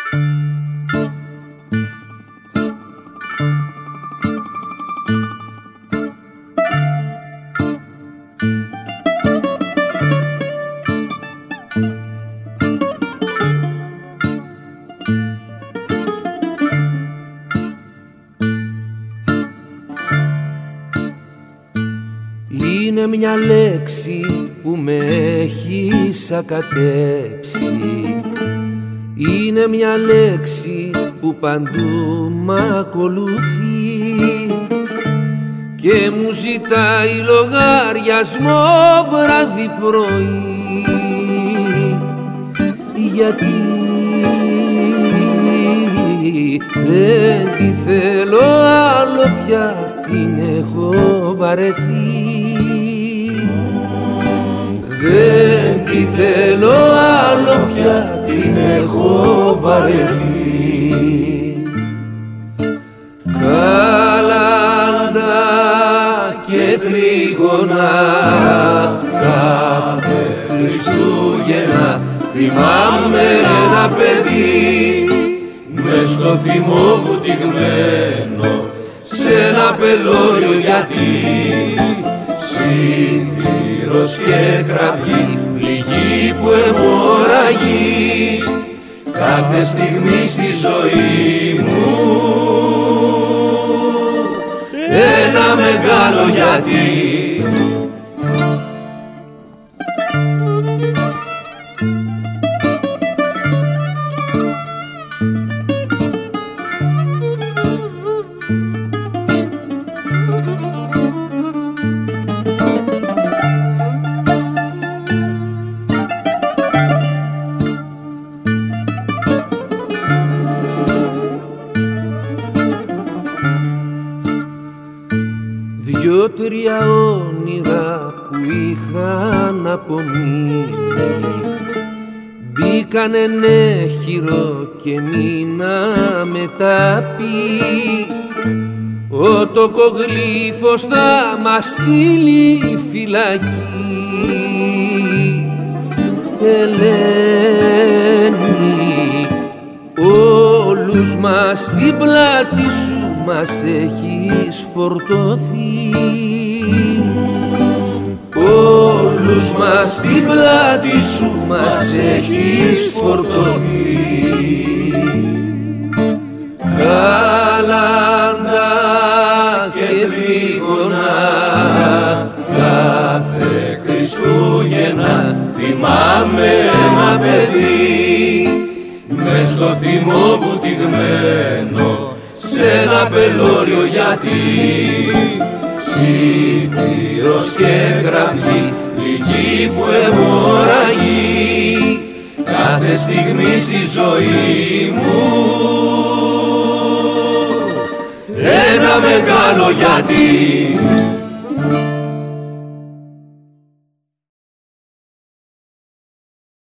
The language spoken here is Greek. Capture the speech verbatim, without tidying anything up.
Είναι μια λέξη που με έχει σακατέψει. Είναι μια λέξη που παντού μ' ακολουθεί και μου ζητάει λογαριασμό βράδυ πρωί. Γιατί δεν τη θέλω άλλο πια, την έχω βαρεθεί. Δεν τη θέλω άλλο πια, την έχω βαρεθεί. Καλάντα και τρίγωνα κάθε Χριστούγεννα θυμάμαι ένα παιδί μες στο θυμό βουτυγμένο σε ένα πελώριο, γιατί ψήθυρος και κραυγή, πληγή που αιμορραγεί κάθε στιγμή στη ζωή μου. Ένα μεγάλο γιατί. Δυο-τρία όνειρα που είχαν απομείνει μπήκαν ενέχειρο και μείνα μεταπή. Ο τοκογλύφος θα μας στείλει φυλακή. Ελένη, όλους μας στην πλάτη σου μας έχεις φορτωθεί. Όλους μας στην πλάτη σου μας έχεις φορτωθεί. Καλάντα και τρίγωνα κάθε Χριστούγεννα θυμάμαι ένα παιδί μες στο θυμό βουτυγμένο σε ένα πελώριο, γιατί ψήθυρος και κραυγή, πληγή που αιμορραγεί κάθε στιγμή στη ζωή μου. Ένα μεγάλο γιατί.